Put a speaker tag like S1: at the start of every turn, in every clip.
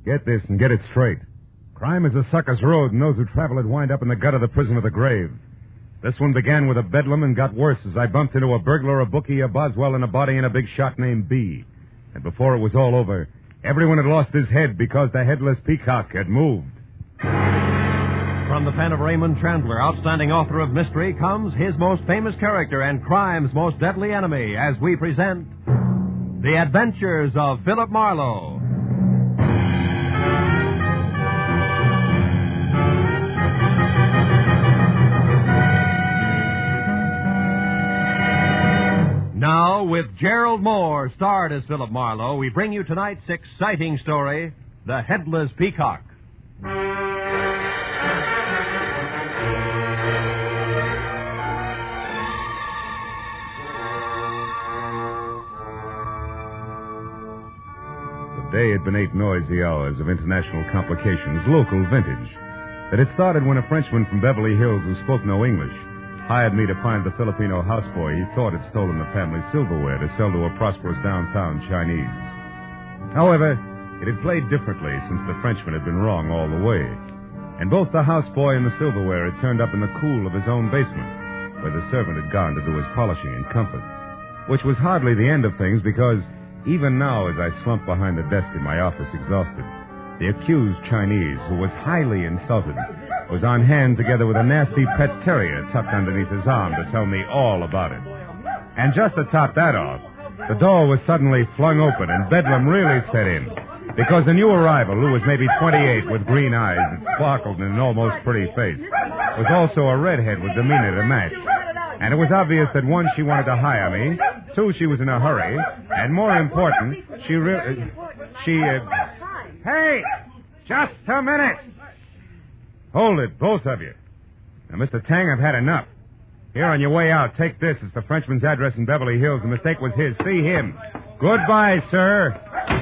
S1: Get this and get it straight. Crime is a sucker's road, and those who travel it wind up in the gut of the prison of the grave. This one began with a bedlam and got worse as I bumped into a burglar, a bookie, a Boswell, and a body, and a big shot named B. And before it was all over, everyone had lost his head because the headless peacock had moved.
S2: From the pen of Raymond Chandler, outstanding author of mystery, comes his most famous character and crime's most deadly enemy as we present The Adventures of Philip Marlowe. Now, with Gerald Moore, starred as Philip Marlowe, we bring you tonight's exciting story, The Headless Peacock.
S1: The day had been 8 noisy hours of international complications, local vintage. It had started when a Frenchman from Beverly Hills who spoke no English hired me to find the Filipino houseboy he thought had stolen the family silverware to sell to a prosperous downtown Chinese. However, it had played differently since the Frenchman had been wrong all the way. And both the houseboy and the silverware had turned up in the cool of his own basement, where the servant had gone to do his polishing in comfort. Which was hardly the end of things, because even now, as I slumped behind the desk in my office exhausted, the accused Chinese, who was highly insulted, was on hand together with a nasty pet terrier tucked underneath his arm to tell me all about it. And just to top that off, the door was suddenly flung open and bedlam really set in, because the new arrival, who was maybe 28 with green eyes that sparkled in an almost pretty face, was also a redhead with demeanor to match. And it was obvious that, one, she wanted to hire me, two, she was in a hurry, and more important, Hey! Just a minute! Hold it, both of you. Now, Mr. Tang, I've had enough. Here, on your way out, take this. It's the Frenchman's address in Beverly Hills. The mistake was his. See him. Goodbye, sir.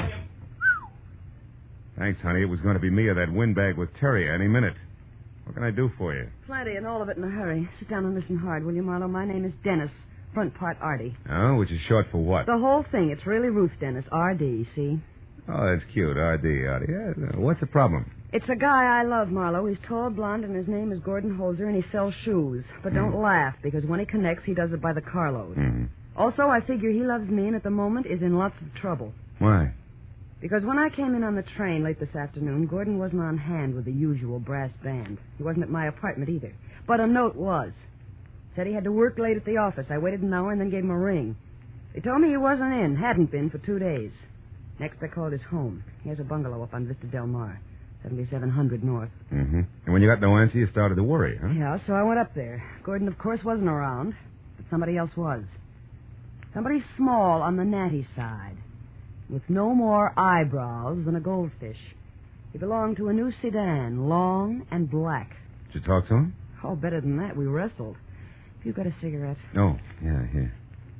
S1: Thanks, honey. It was going to be me or that windbag with Terry any minute. What can I do for you?
S3: Plenty, and all of it in a hurry. Sit down and listen hard, will you, Marlowe? My name is Dennis. Front part Artie.
S1: Oh, which is short for what?
S3: The whole thing. It's really Ruth Dennis. R.D., see?
S1: Oh, that's cute. R.D., Artie. Yeah, what's the problem?
S3: It's a guy I love, Marlowe. He's tall, blonde, and his name is Gordon Holzer, and he sells shoes. But don't laugh, because when he connects, he does it by the carload. Also, I figure he loves me and at the moment is in lots of trouble.
S1: Why?
S3: Because when I came in on the train late this afternoon, Gordon wasn't on hand with the usual brass band. He wasn't at my apartment either. But a note was. Said he had to work late at the office. I waited an hour and then gave him a ring. They told me he wasn't in, hadn't been for 2 days. Next, I called his home. He has a bungalow up on Vista Del Mar, 7700 North.
S1: And when you got no answer, you started to worry, huh?
S3: Yeah, so I went up there. Gordon, of course, wasn't around, but somebody else was. Somebody small on the natty side, with no more eyebrows than a goldfish. He belonged to a new sedan, long and black.
S1: Did you talk to him?
S3: Oh, better than that. We wrestled. If you've got a cigarette.
S1: Oh, yeah, here.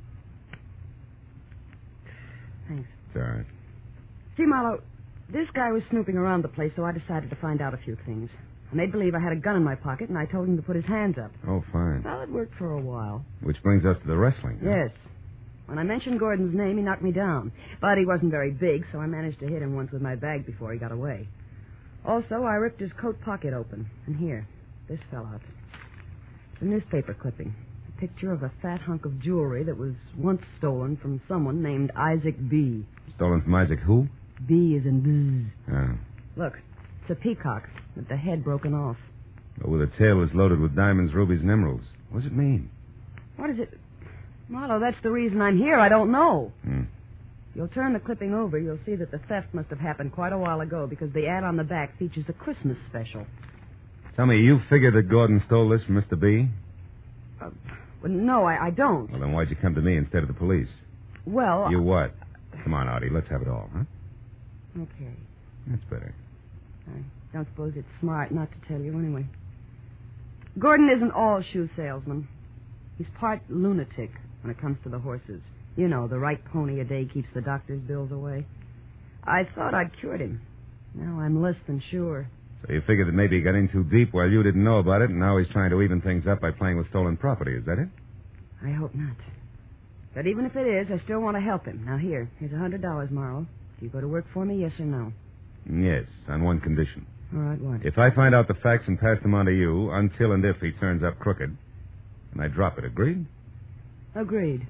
S3: Thanks.
S1: It's all right.
S3: See, Marlowe, this guy was snooping around the place, so I decided to find out a few things. I made believe I had a gun in my pocket, and I told him to put his hands up.
S1: Oh, fine.
S3: Well, it worked for a while.
S1: Which brings us to the wrestling. Huh?
S3: Yes. When I mentioned Gordon's name, he knocked me down. But he wasn't very big, so I managed to hit him once with my bag before he got away. Also, I ripped his coat pocket open. And here, this fell out. It's a newspaper clipping. A picture of a fat hunk of jewelry that was once stolen from someone named Isaac B.
S1: Stolen from Isaac who?
S3: B is in bzz.
S1: Oh.
S3: Look, it's a peacock with the head broken off.
S1: But with a tail that's loaded with diamonds, rubies, and emeralds. What does it mean?
S3: What is it? Marlowe, that's the reason I'm here. I don't know. You'll turn the clipping over, you'll see that the theft must have happened quite a while ago because the ad on the back features a Christmas special.
S1: Tell me, you figure that Gordon stole this from Mr. B?
S3: Well, no, I don't.
S1: Well, then why'd you come to me instead of the police?
S3: Well...
S1: You what? Come on, Artie, let's have it all, huh?
S3: Okay.
S1: That's better.
S3: I don't suppose it's smart not to tell you anyway. Gordon isn't all shoe salesman. He's part lunatic when it comes to the horses. You know, the right pony a day keeps the doctor's bills away. I thought I'd cured him. Now I'm less than sure.
S1: So you figured that maybe he got in too deep while you didn't know about it, and now he's trying to even things up by playing with stolen property. Is that it?
S3: I hope not. But even if it is, I still want to help him. Now, here's $100, Marlowe. Do you go to work for me, yes or no?
S1: Yes, on one condition.
S3: All right, what?
S1: If I find out the facts and pass them on to you, until and if he turns up crooked, and I drop it, agreed?
S3: Agreed.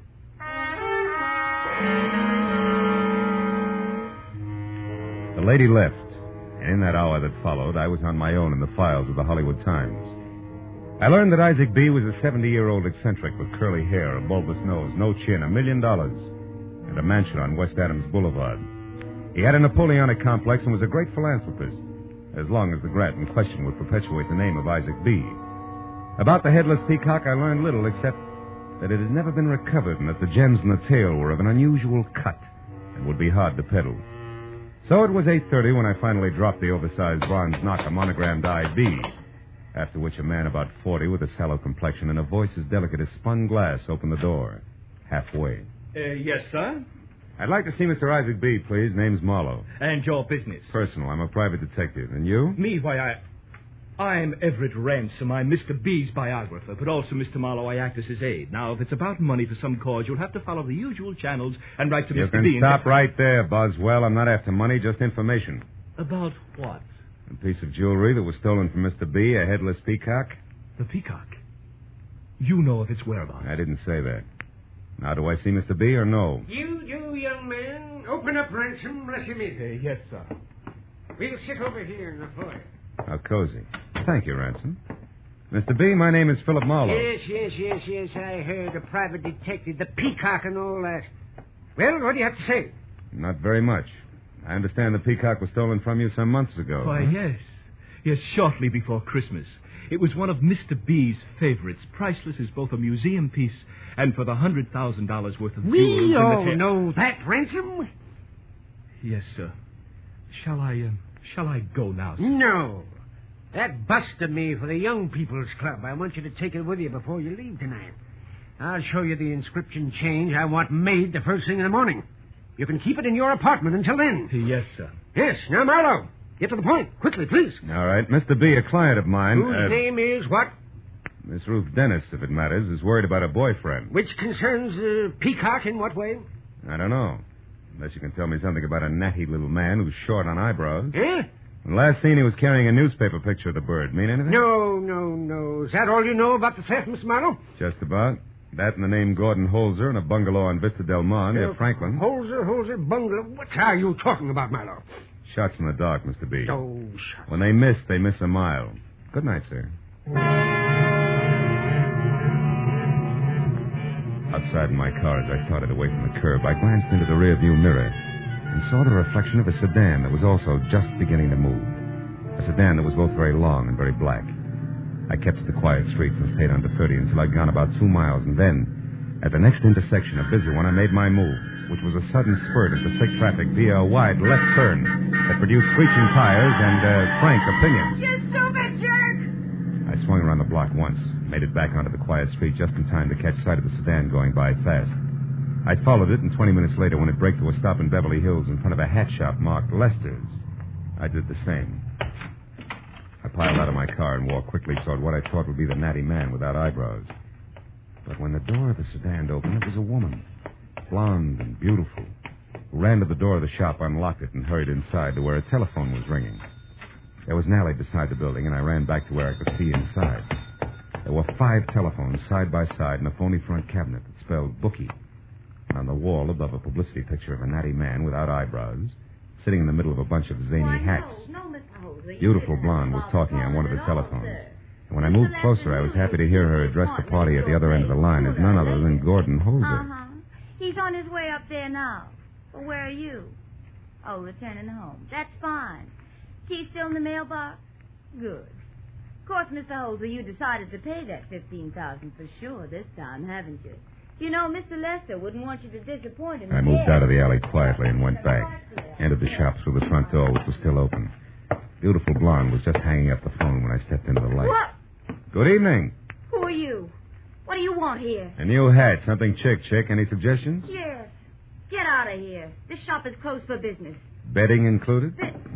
S1: The lady left, and in that hour that followed, I was on my own in the files of the Hollywood Times. I learned that Isaac B. was a 70-year-old eccentric with curly hair, a bulbous nose, no chin, $1 million, and a mansion on West Adams Boulevard. He had a Napoleonic complex and was a great philanthropist, as long as the grant in question would perpetuate the name of Isaac B. About the headless peacock, I learned little except that it had never been recovered and that the gems in the tail were of an unusual cut and would be hard to peddle. So it was 8:30 when I finally dropped the oversized bronze knocker monogrammed IB, after which a man about 40 with a sallow complexion and a voice as delicate as spun glass opened the door, halfway.
S4: Yes, sir?
S1: I'd like to see Mr. Isaac B., please. Name's Marlowe.
S4: And your business?
S1: Personal. I'm a private detective. And you?
S4: Me, why, I'm Everett Ransom. I'm Mr. B's biographer, but also, Mr. Marlowe, I act as his aide. Now, if it's about money for some cause, you'll have to follow the usual channels and write to
S1: You
S4: Mr. B.
S1: can stop right there, Boswell. I'm not after money, just information.
S4: About what?
S1: A piece of jewelry that was stolen from Mr. B., a headless peacock.
S4: The peacock. You know of its whereabouts.
S1: I didn't say that. Now, do I see Mr. B. or no?
S5: You, young man. Open up, Ransom. Let him in.
S4: Yes, sir.
S5: We'll sit over here in the foyer.
S1: How cozy. Thank you, Ransom. Mr. B., my name is Philip Marlowe.
S5: Yes. I heard a private detective, the peacock and all that. Well, what do you have to say?
S1: Not very much. I understand the peacock was stolen from you some months ago.
S4: Why, yes. Yes, shortly before Christmas. It was one of Mr. B's favorites, priceless as both a museum piece and for the $100,000 worth of jewels.
S5: We all know that, Ransom.
S4: Yes, sir. Shall I go now, sir?
S5: No. That busted me for the Young People's Club. I want you to take it with you before you leave tonight. I'll show you the inscription change I want made the first thing in the morning. You can keep it in your apartment until then.
S4: Yes, sir.
S5: Yes. Now, Marlowe, get to the point. Quickly, please.
S1: All right. Mr. B., a client of mine...
S5: Whose name is what?
S1: Miss Ruth Dennis, if it matters, is worried about a boyfriend.
S5: Which concerns the peacock in what way?
S1: I don't know. Unless you can tell me something about a natty little man who's short on eyebrows.
S5: Eh?
S1: The last scene, he was carrying a newspaper picture of the bird. Mean anything?
S5: No. Is that all you know about the theft, Mr. Marlowe?
S1: Just about. That and the name Gordon Holzer and a bungalow on Vista Del Mar near Franklin.
S5: Holzer, bungalow. What are you talking about, Marlowe?
S1: Shots in the dark, Mr. B.
S5: Oh, shut.
S1: When they miss a mile. Good night, sir. Outside in my car, as I started away from the curb, I glanced into the rearview mirror and saw the reflection of a sedan that was also just beginning to move. A sedan that was both very long and very black. I kept to the quiet streets and stayed under 30 until I'd gone about 2 miles, and then, at the next intersection, a busy one, I made my move, which was a sudden spurt into thick traffic via a wide left turn that produced screeching tires and frank opinions.
S3: You stupid jerk!
S1: I swung around the block once, made it back onto the quiet street just in time to catch sight of the sedan going by fast. I followed it, and 20 minutes later, when it braked to a stop in Beverly Hills in front of a hat shop marked Lester's, I did the same. I piled out of my car and walked quickly toward what I thought would be the natty man without eyebrows. But when the door of the sedan opened, it was a woman, blonde and beautiful, who ran to the door of the shop, unlocked it, and hurried inside to where a telephone was ringing. There was an alley beside the building, and I ran back to where I could see inside. There were 5 telephones side by side in a phony front cabinet that spelled bookie. And on the wall above a publicity picture of a natty man without eyebrows, sitting in the middle of a bunch of zany hats. Beautiful blonde was talking on one of the telephones. And when I moved closer, I was happy to hear her address the party at the other end of the line as none other than Gordon Holzer.
S6: Uh-huh. He's on his way up there now. Well, where are you? Oh, returning home. That's fine. Key still in the mailbox? Good. Of course, Mr. Holzer, you decided to pay that $15,000 for sure this time, haven't you? You know, Mr. Lester wouldn't want you to disappoint him.
S1: I moved out of the alley quietly and went back. Entered the shop through the front door, which was still open. Beautiful blonde was just hanging up the phone when I stepped into the light.
S6: What?
S1: Good evening.
S6: Who are you? What do you want here?
S1: A new hat. Something chick. Any suggestions?
S6: Yes. Get out of here. This shop is closed for business.
S1: Bedding included?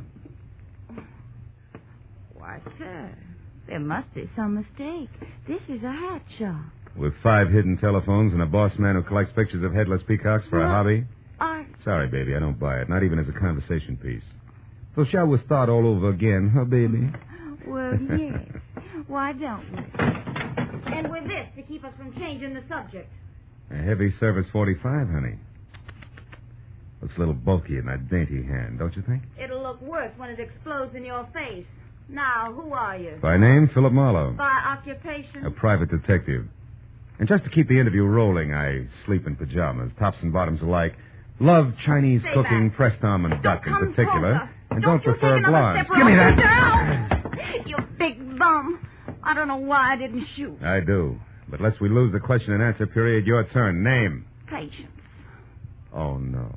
S6: Why, sir, there must be some mistake. This is a hat shop.
S1: With 5 hidden telephones and a boss man who collects pictures of headless peacocks for a hobby? Sorry, baby, I don't buy it. Not even as a conversation piece. So shall we start all over again, huh, baby?
S6: Well, yes. Why don't we? And with this to keep us from changing the subject.
S1: A heavy service 45, honey. Looks a little bulky in that dainty hand, don't you think?
S6: It'll look worse when it explodes in your face. Now, who are you?
S1: By name, Philip Marlowe.
S6: By occupation?
S1: A private detective. And just to keep the interview rolling, I sleep in pajamas, tops and bottoms alike. Love Chinese
S6: Stay
S1: cooking,
S6: back.
S1: pressed almond duck in
S6: Come
S1: particular.
S6: closer.
S1: And
S6: Don't
S1: don't
S6: you
S1: prefer
S6: take another
S1: blondes.
S6: step
S1: Give me
S6: around.
S1: that.
S6: You big bum. I don't know why I didn't shoot.
S1: I do. But lest we lose the question and answer period, your turn. Name.
S6: Patience.
S1: Oh, no.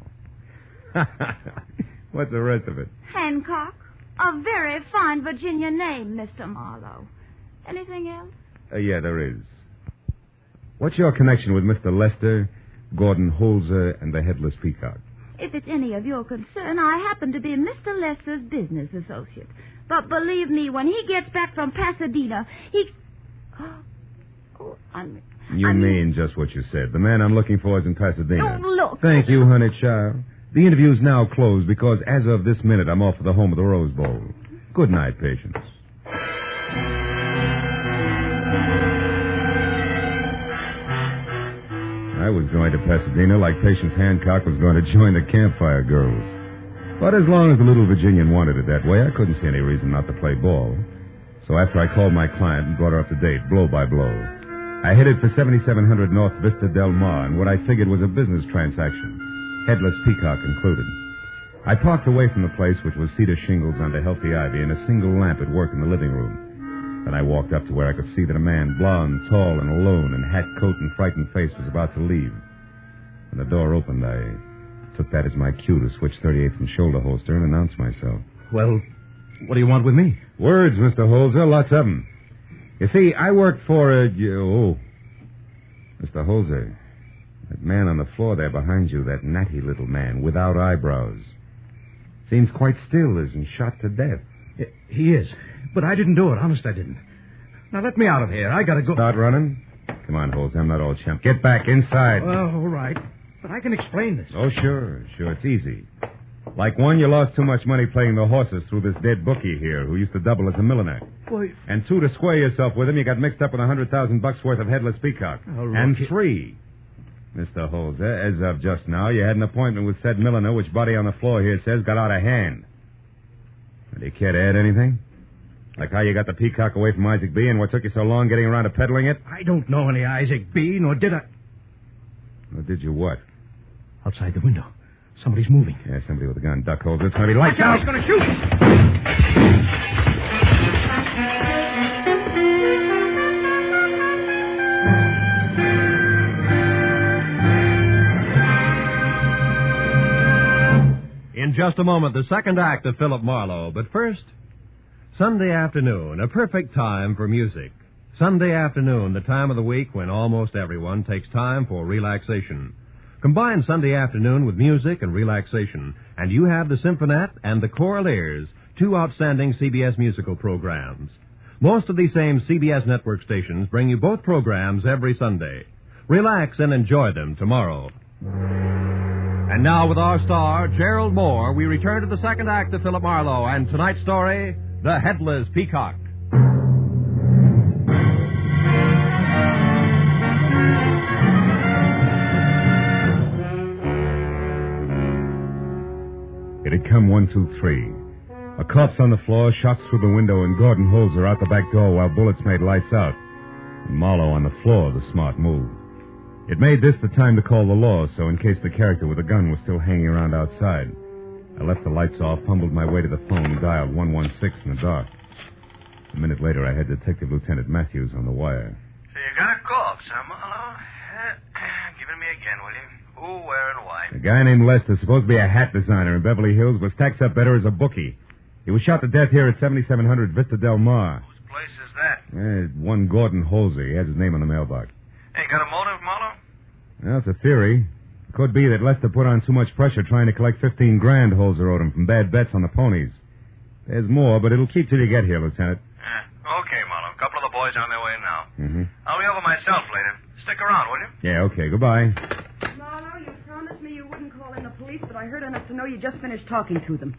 S1: What's the rest of it?
S6: Hancock. A very fine Virginia name, Mr. Marlowe. Anything else?
S1: Yeah, there is. What's your connection with Mr. Lester, Gordon Holzer, and the Headless Peacock?
S6: If it's any of your concern, I happen to be Mr. Lester's business associate. But believe me, when he gets back from Pasadena, he... Oh,
S1: You mean just what you said. The man I'm looking for is in Pasadena.
S6: Oh, look.
S1: Thank you, honey child. The interview's now closed because as of this minute, I'm off to the home of the Rose Bowl. Good night, Patience. I was going to Pasadena like Patience Hancock was going to join the Campfire Girls. But as long as the little Virginian wanted it that way, I couldn't see any reason not to play ball. So after I called my client and brought her up to date, blow by blow, I headed for 7700 North Vista Del Mar in what I figured was a business transaction, Headless Peacock included. I parked away from the place, which was cedar shingles under healthy ivy, and a single lamp at work in the living room. Then I walked up to where I could see that a man, blond, tall, and alone, in hat, coat, and frightened face, was about to leave. When the door opened, I took that as my cue to switch 38 from shoulder holster and announce myself.
S4: Well, what do you want with me?
S1: Words, Mr. Holzer, lots of them. You see, I work for Mr. Holzer, that man on the floor there behind you, that natty little man without eyebrows. Seems quite still, isn't shot to death.
S4: He is. But I didn't do it. Honest, I didn't. Now, let me out of here. I gotta go.
S1: Start running? Come on, Holzer, I'm not all chump. Get back inside.
S4: Well, all right. But I can explain this.
S1: Oh, sure, it's easy. Like one, you lost too much money playing the horses through this dead bookie here who used to double as a milliner.
S4: Boy.
S1: And two, to square yourself with him, you got mixed up with $100,000 worth of Headless Peacock.
S4: Oh,
S1: and
S4: Rocky.
S1: three, Mr. Holzer, as of just now, you had an appointment with said milliner, which body on the floor here says got out of hand. Do you care to add anything? Like how you got the Peacock away from Isaac B. and what took you so long getting around to peddling it?
S4: I don't know any Isaac B., nor did I...
S1: Or did you what?
S4: Outside the window. Somebody's moving.
S1: Yeah, somebody with a gun. Duck Holzer. It's going to be lights out.
S4: He's going to shoot!
S2: In just a moment, the second act of Philip Marlowe. But first, Sunday afternoon, a perfect time for music. Sunday afternoon, the time of the week when almost everyone takes time for relaxation. Combine Sunday afternoon with music and relaxation, and you have the Symphonette and the Choraleers, two outstanding CBS musical programs. Most of these same CBS network stations bring you both programs every Sunday. Relax and enjoy them tomorrow. And now with our star, Gerald Moore, we return to the second act of Philip Marlowe and tonight's story, The Headless Peacock.
S1: It had come 1, 2, 3. A corpse on the floor, shots through the window, and Gordon Holzer out the back door while bullets made lights out. And Marlowe on the floor, the smart move. It made this the time to call the law, so in case the character with the gun was still hanging around outside. I left the lights off, fumbled my way to the phone, and dialed 116 in the dark. A minute later, I had Detective Lieutenant Matthews on the wire.
S7: So you got a corpse, huh, Marlowe? Give it me again, will you? Who, where, and why?
S1: A guy named Lester, supposed to be a hat designer in Beverly Hills, was taxed up better as a bookie. He was shot to death here at 7700 Vista Del Mar.
S7: Whose place is that?
S1: One Gordon Holzer. He has his name on the mailbox.
S7: Hey, got a motive, Marlowe?
S1: Well, it's a theory. It could be that Lester put on too much pressure trying to collect $15,000 Holzer owed him from bad bets on the ponies. There's more, but it'll keep till you get here, Lieutenant.
S7: Okay, Marlowe. A couple of the boys on their way now.
S1: Mm-hmm.
S7: I'll be over myself later. Stick around, will you?
S1: Yeah, okay. Goodbye.
S3: Marlowe, you promised me you wouldn't call in the police, but I heard enough to know you just finished talking to them.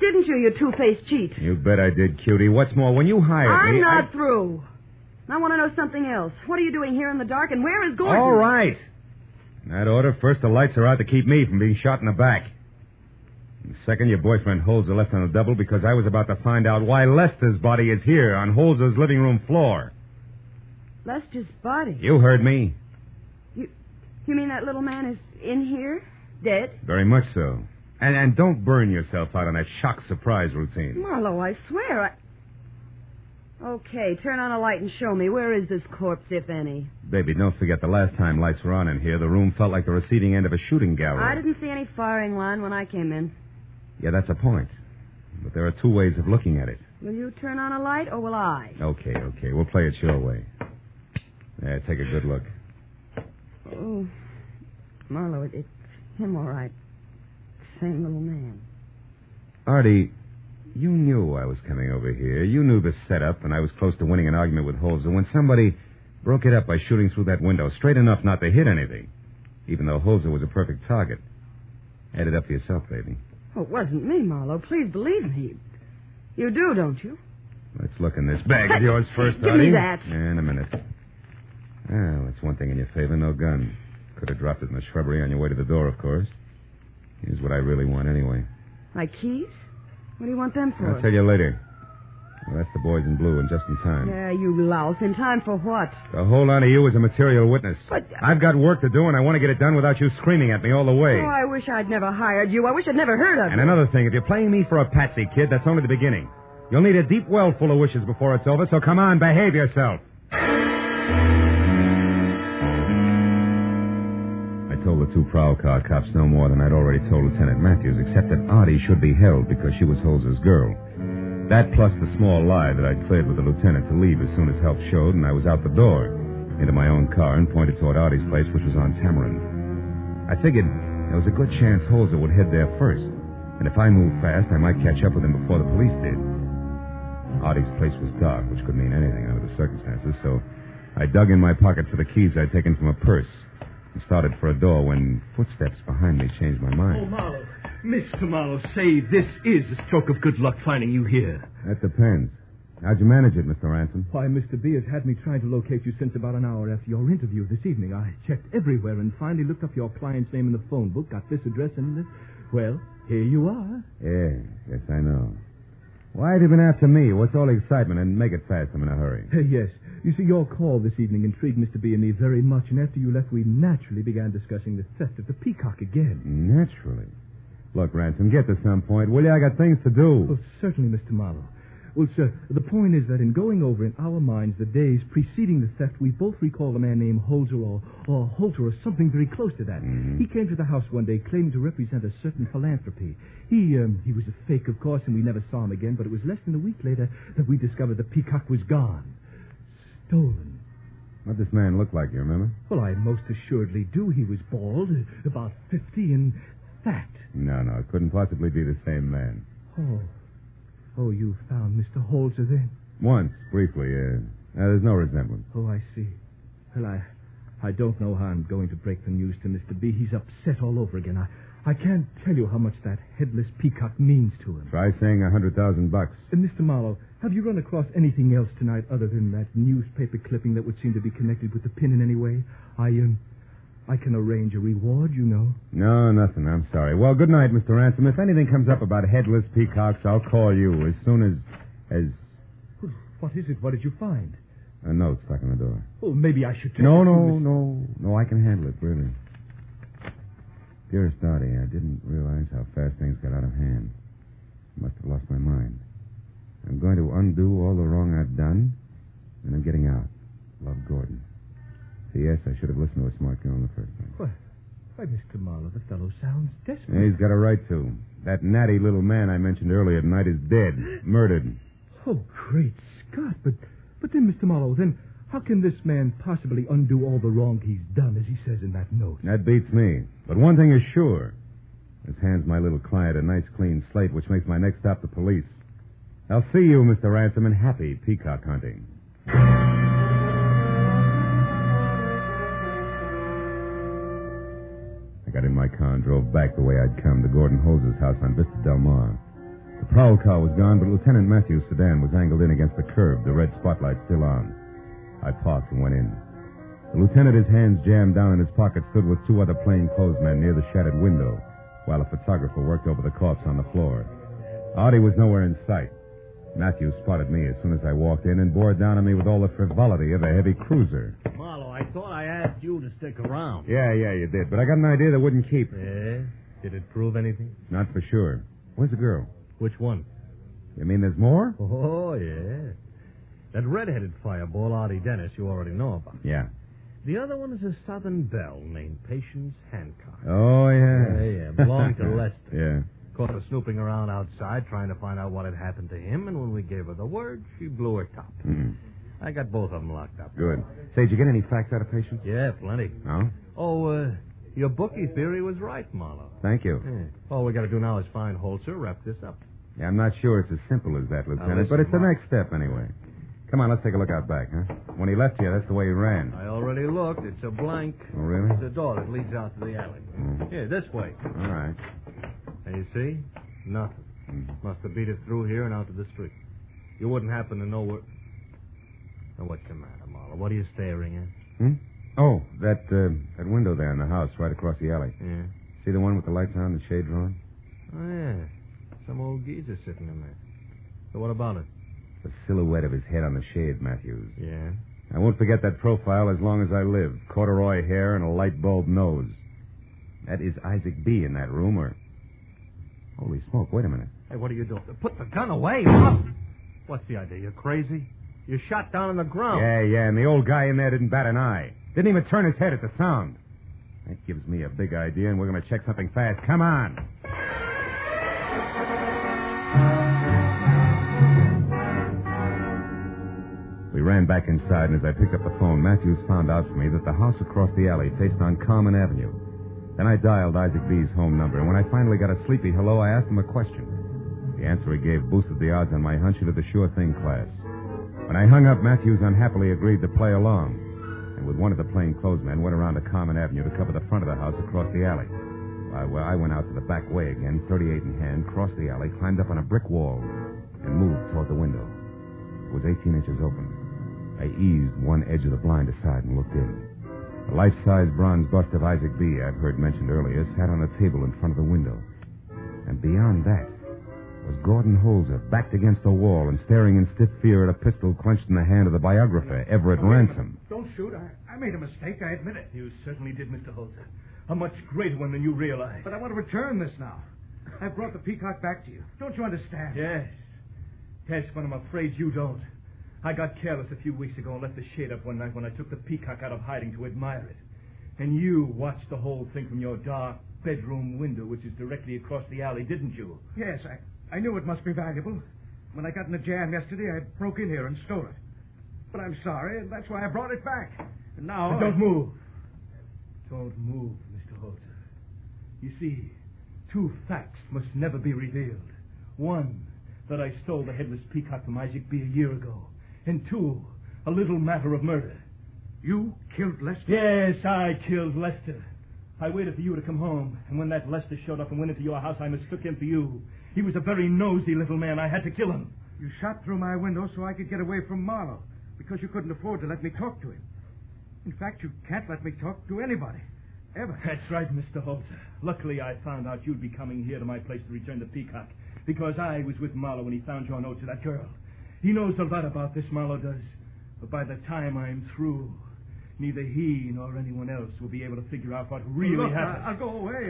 S3: didn't you, you two-faced cheat?
S1: You bet I did, cutie. What's more, when you hired me...
S3: I'm not through. I want to know something else. What are you doing here in the dark, and where is Gordon?
S1: All right. In that order, first the lights are out to keep me from being shot in the back. And second, your boyfriend Holzer left on a double because I was about to find out why Lester's body is here on Holzer's living room floor.
S3: Lester's body?
S1: You heard me.
S3: You mean that little man is in here, dead?
S1: Very much so. And don't burn yourself out on that shock surprise routine.
S3: Marlowe, I swear Okay, turn on a light and show me. Where is this corpse, if any?
S1: Baby, don't forget the last time lights were on in here, the room felt like the receding end of a shooting gallery.
S3: I didn't see any firing line when I came in.
S1: Yeah, that's a point. But there are two ways of looking at it.
S3: Will you turn on a light, or will I?
S1: Okay. We'll play it your way. Yeah, take a good look.
S3: Oh, Marlowe, it's him, all right. Same little man.
S1: Artie, you knew I was coming over here. You knew the setup, and I was close to winning an argument with Holzer when somebody broke it up by shooting through that window, straight enough not to hit anything, even though Holzer was a perfect target. Add it up for yourself, baby.
S3: Oh, it wasn't me, Marlowe. Please believe me. You do, don't you?
S1: Let's look in this bag of yours first,
S3: Give
S1: Artie.
S3: me that.
S1: In a minute. Well, that's one thing in your favor, no gun. Could have dropped it in the shrubbery on your way to the door, of course. Here's what I really want anyway.
S3: My keys? What do you want them for?
S1: I'll tell you later. Well, that's the boys in blue, and just in time.
S3: Yeah, you louse. In time for what?
S1: To hold on to you as a material witness.
S3: But...
S1: I've got work to do, and I want to get it done without you screaming at me all the way.
S3: Oh, I wish I'd never hired you. I wish I'd never heard of
S1: And
S3: you.
S1: another thing, if you're playing me for a patsy, kid, that's only the beginning. You'll need a deep well full of wishes before it's over, so come on, behave yourself. I told the two prowl car cops no more than I'd already told Lieutenant Matthews, except that Artie should be held because she was Holzer's girl. That plus the small lie that I'd cleared with the lieutenant to leave as soon as help showed, and I was out the door, into my own car, and pointed toward Artie's place, which was on Tamarind. I figured there was a good chance Holzer would head there first, and if I moved fast, I might catch up with him before the police did. Artie's place was dark, which could mean anything under the circumstances, so I dug in my pocket for the keys I'd taken from a purse and started for a door when footsteps behind me changed my mind.
S4: Oh, Marlowe. Mr. Marlowe, say this is a stroke of good luck finding you here.
S1: That depends. How'd you manage it, Mr. Ransom?
S8: Why, Mr. B has had me trying to locate you since about an hour after your interview this evening. I checked everywhere and finally looked up your client's name in the phone book, got this address, and, well, here you are.
S1: Yes, I know. Why have you been after me? What's all the excitement? And make it fast. I'm in a hurry.
S8: Yes. You see, your call this evening intrigued Mr. B and me very much, and after you left, we naturally began discussing the theft of the Peacock again.
S1: Naturally. Look, Ransom, get to some point, will you? I got things to do.
S8: Oh, certainly, Mr. Marlowe. Well, sir, the point is that in going over in our minds the days preceding the theft, we both recall a man named Holzer or Holter or something very close to that.
S1: Mm-hmm.
S8: He came to the house one day claiming to represent a certain philanthropy. He was a fake, of course, and we never saw him again, but it was less than a week later that we discovered the Peacock was gone. Stolen.
S1: What did this man look like, you remember?
S8: Well, I most assuredly do. He was bald, about 50, and fat.
S1: No, it couldn't possibly be the same man.
S8: Oh, you found Mr. Holzer then?
S1: Once, briefly, there's no resemblance.
S8: Oh, I see. Well, I don't know how I'm going to break the news to Mr. B. He's upset all over again. I can't tell you how much that headless peacock means to him.
S1: Try saying $100,000.
S8: Mr. Marlowe, have you run across anything else tonight other than that newspaper clipping that would seem to be connected with the pin in any way? I can arrange a reward, you know.
S1: No, nothing. I'm sorry. Well, good night, Mr. Ransom. If anything comes up about headless peacocks, I'll call you as soon as...
S8: What is it? What did you find?
S1: A note stuck in the door.
S8: Oh, maybe I should take
S1: No,
S8: it to
S1: No, I can handle it, really. Dearest Artie, I didn't realize how fast things got out of hand. I must have lost my mind. I'm going to undo all the wrong I've done, and I'm getting out. Love, Gordon. P.S. I should have listened to a smart girl in the first place.
S8: Why, Mr. Marlowe, the fellow sounds desperate.
S1: Yeah, he's got a right to. That natty little man I mentioned earlier tonight is dead. Murdered.
S8: Oh, great Scott. But then, Mr. Marlowe, then how can this man possibly undo all the wrong he's done, as he says in that note?
S1: That beats me. But one thing is sure. This hands my little client a nice clean slate, which makes my next stop the police. I'll see you, Mr. Ransom, and happy peacock hunting. I got in my car and drove back the way I'd come to Gordon Holzer's house on Vista Del Mar. The prowl car was gone, but Lieutenant Matthews' sedan was angled in against the curb, the red spotlight still on. I parked and went in. The lieutenant, his hands jammed down in his pocket, stood with two other plainclothesmen near the shattered window, while a photographer worked over the corpse on the floor. Artie was nowhere in sight. Matthews spotted me as soon as I walked in and bore down on me with all the frivolity of a heavy cruiser.
S9: Marlowe, I thought I asked you to stick around.
S1: Yeah, you did. But I got an idea that wouldn't keep.
S9: Yeah? Did it prove anything?
S1: Not for sure. Where's the girl?
S9: Which one?
S1: You mean there's more?
S9: Oh, yeah. That red-headed fireball, Artie Dennis, you already know about.
S1: Yeah.
S9: The other one is a Southern belle named Patience Hancock.
S1: Oh, yeah.
S9: Yeah. Belonged to Lester.
S1: Yeah.
S9: Caught her snooping around outside trying to find out what had happened to him, and when we gave her the word, she blew her top.
S1: Mm.
S9: I got both of them locked up.
S1: Good. Say, did you get any facts out of Patience?
S9: Yeah, plenty.
S1: No?
S9: Oh, your bookie theory was right, Marlowe.
S1: Thank you.
S9: Yeah. All we got to do now is find Holzer, wrap this up.
S1: Yeah, I'm not sure it's as simple as that, Lieutenant,
S9: listen,
S1: but it's the
S9: Mark.
S1: next step anyway. Come on, let's take a look out back, huh? When he left here, that's the way he ran.
S9: I already looked. It's a blank.
S1: Oh, really?
S9: It's a door that leads out to the alley. Yeah, this way.
S1: All right.
S9: And you see? Nothing. Must have beat it through here and out to the street. You wouldn't happen to know where... Now, what's the matter, Marlowe? What are you staring at?
S1: Oh, that window there in the house right across the alley.
S9: Yeah.
S1: See the one with the lights on, the shade drawn?
S9: Oh, yeah. Some old geezer sitting in there. So what about it?
S1: The silhouette of his head on the shade, Matthews.
S9: Yeah?
S1: I won't forget that profile as long as I live. Corduroy hair and a light bulb nose. That is Isaac B. in that room, or... Holy smoke, wait a minute.
S9: Hey, what are you doing? Put the gun away. What's the idea? You're crazy? You're shot down on the ground.
S1: Yeah, and the old guy in there didn't bat an eye. Didn't even turn his head at the sound. That gives me a big idea, and we're going to check something fast. Come on. We ran back inside, and as I picked up the phone, Matthews found out for me that the house across the alley faced on Carmen Avenue. Then I dialed Isaac B.'s home number, and when I finally got a sleepy hello, I asked him a question. The answer he gave boosted the odds on my hunch into the sure thing class. When I hung up, Matthews unhappily agreed to play along, and with one of the plainclothesmen went around to Carmen Avenue to cover the front of the house across the alley. While I went out to the back way again, 38 in hand, crossed the alley, climbed up on a brick wall, and moved toward the window. It was 18 inches open. I eased one edge of the blind aside and looked in. The life-size bronze bust of Isaac B., I've heard mentioned earlier, sat on a table in front of the window. And beyond that was Gordon Holzer, backed against the wall and staring in stiff fear at a pistol clenched in the hand of the biographer, Everett Ransom.
S4: Don't shoot. I made a mistake, I admit it. You certainly did, Mr. Holzer. A much greater one than you realize.
S10: But I want to return this now. I've brought the Peacock back to you. Don't you understand?
S4: Yes, but I'm afraid you don't. I got careless a few weeks ago and left the shade up one night when I took the Peacock out of hiding to admire it. And you watched the whole thing from your dark bedroom window, which is directly across the alley, didn't you?
S10: Yes, I knew it must be valuable. When I got in a jam yesterday, I broke in here and stole it. But I'm sorry, and that's why I brought it back. And now...
S4: But don't move. Don't move, Mr. Holzer. You see, two facts must never be revealed. One, that I stole the headless Peacock from Isaac B. a year ago. And two, a little matter of murder.
S10: You killed Lester?
S4: Yes, I killed Lester. I waited for you to come home, and when that Lester showed up and went into your house, I mistook him for you. He was a very nosy little man. I had to kill him.
S10: You shot through my window so I could get away from Marlowe, because you couldn't afford to let me talk to him. In fact, you can't let me talk to anybody. Ever.
S4: That's right, Mr. Holzer. Luckily, I found out you'd be coming here to my place to return the Peacock, because I was with Marlowe when he found your note to that girl. He knows a lot about this, Marlowe does. But by the time I'm through, neither he nor anyone else will be able to figure out what really happened.
S10: I'll go away.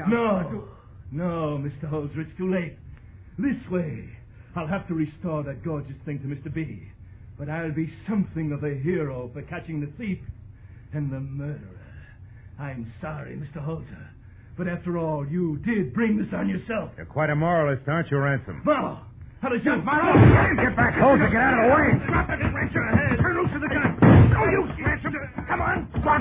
S4: No, Mr. Holzer, it's too late. This way, I'll have to restore that gorgeous thing to Mr. B. But I'll be something of a hero for catching the thief and the murderer. I'm sorry, Mr. Holzer. But after all, you did bring this on yourself.
S1: You're quite a moralist, aren't you, Ransom?
S4: Marlowe! How did you...
S10: Marlowe!
S1: Get back, Holzer! Get out of the way!
S10: Drop it, Ransom! Turn loose of the gun! No use, Ransom! Come on! Drop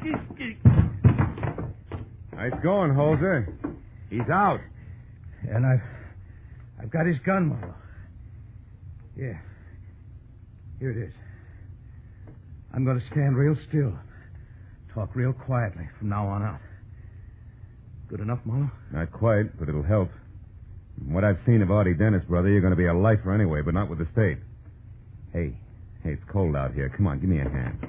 S10: it!
S1: Nice going, Holzer. He's out.
S10: And I've got his gun, Marlowe. Yeah. Here it is. I'm going to stand real still. Talk real quietly from now on out. Good enough, Marlowe?
S1: Not quite, but it'll help. From what I've seen of Artie Dennis, brother, you're going to be a lifer anyway, but not with the state. Hey, it's cold out here. Come on, give me a hand.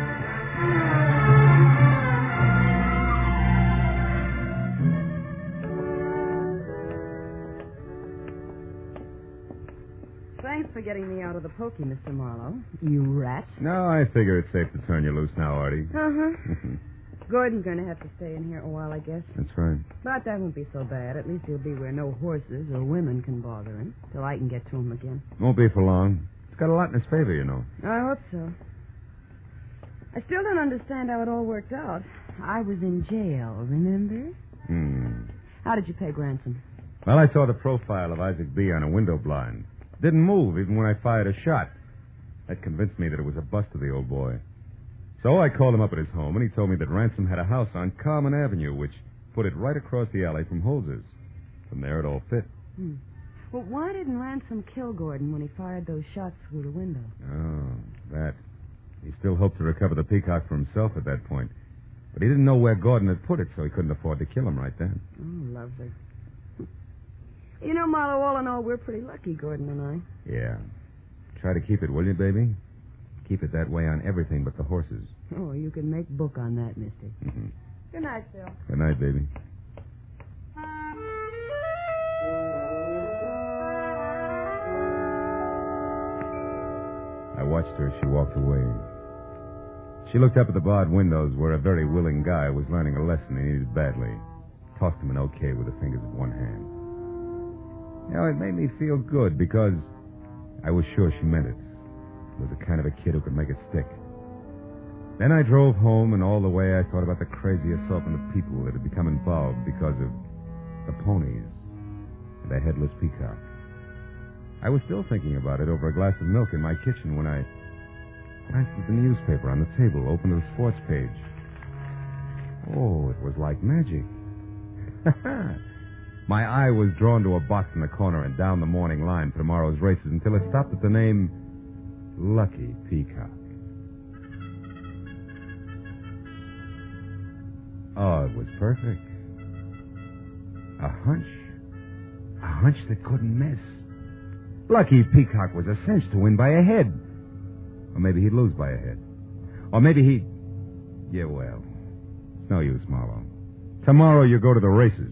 S3: Thanks for getting me out of the pokey, Mr. Marlowe. You rat.
S1: No, I figure it's safe to turn you loose now, Artie.
S3: Uh-huh. Gordon's going to have to stay in here a while, I guess.
S1: That's right.
S3: But that won't be so bad. At least he'll be where no horses or women can bother him, till I can get to him again.
S1: Won't be for long. He's got a lot in his favor, you know.
S3: I hope so. I still don't understand how it all worked out. I was in jail, remember? How did you pay ransom?
S1: Well, I saw the profile of Isaac B. on a window blind. Didn't move even when I fired a shot. That convinced me that it was a bust of the old boy. So I called him up at his home, and he told me that Ransom had a house on Carmen Avenue, which put it right across the alley from Holz's. From there, it all fit.
S3: Well, why didn't Ransom kill Gordon when he fired those shots through the window?
S1: Oh, that. He still hoped to recover the peacock for himself at that point. But he didn't know where Gordon had put it, so he couldn't afford to kill him right then.
S3: Oh, lovely. You know, Marlowe, all in all, we're pretty lucky, Gordon and I.
S1: Yeah. Try to keep it, will you, baby? Keep it that way on everything but the horses.
S3: Oh, you can make book on that, mister.
S1: Mm-hmm.
S3: Good night, Phil.
S1: Good night, baby. I watched her as she walked away. She looked up at the barred windows where a very willing guy was learning a lesson he needed badly. Tossed him an okay with the fingers of one hand. You know, it made me feel good because I was sure she meant it. Was the kind of a kid who could make it stick. Then I drove home, and all the way I thought about the crazy assortment of people that had become involved because of the ponies and a headless peacock. I was still thinking about it over a glass of milk in my kitchen when I glanced at the newspaper on the table, opened to the sports page. Oh, it was like magic. My eye was drawn to a box in the corner and down the morning line for tomorrow's races until it stopped at the name Lucky Peacock. Oh, it was perfect. A hunch that couldn't miss. Lucky Peacock was a cinch to win by a head. Or maybe he'd lose by a head. Or maybe he... Yeah, well, it's no use, Marlowe. Tomorrow you go to the races.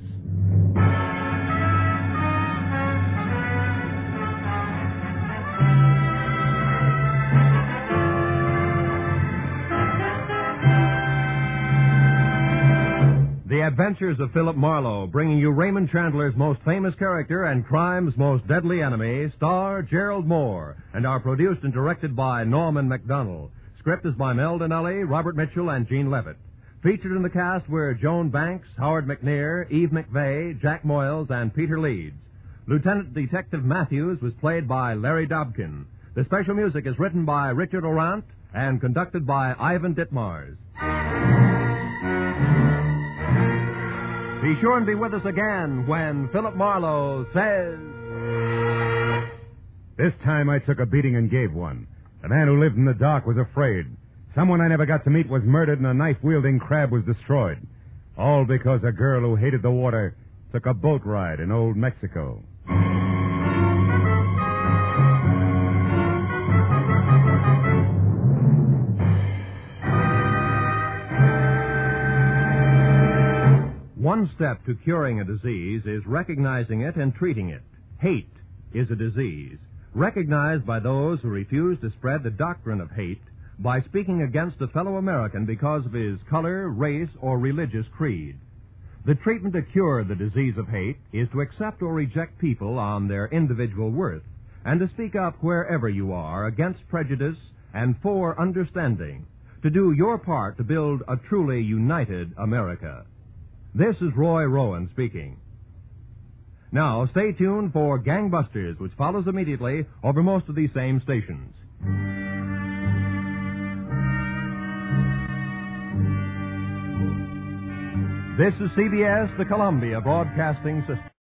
S2: The Adventures of Philip Marlowe, bringing you Raymond Chandler's most famous character and crime's most deadly enemy, star Gerald Moore, and are produced and directed by Norman MacDonald. Script is by Mel Donnelly, Robert Mitchell, and Gene Levitt. Featured in the cast were Joan Banks, Howard McNear, Eve McVeigh, Jack Moyles, and Peter Leeds. Lieutenant Detective Matthews was played by Larry Dobkin. The special music is written by Richard Orant and conducted by Ivan Ditmars. Be sure and be with us again when Philip Marlowe says...
S1: This time I took a beating and gave one. The man who lived in the dark was afraid. Someone I never got to meet was murdered and a knife-wielding crab was destroyed. All because a girl who hated the water took a boat ride in old Mexico.
S2: One step to curing a disease is recognizing it and treating it. Hate is a disease, recognized by those who refuse to spread the doctrine of hate by speaking against a fellow American because of his color, race, or religious creed. The treatment to cure the disease of hate is to accept or reject people on their individual worth, and to speak up wherever you are against prejudice and for understanding, to do your part to build a truly united America. This is Roy Rowan speaking. Now, stay tuned for Gangbusters, which follows immediately over most of these same stations. This is CBS, the Columbia Broadcasting System.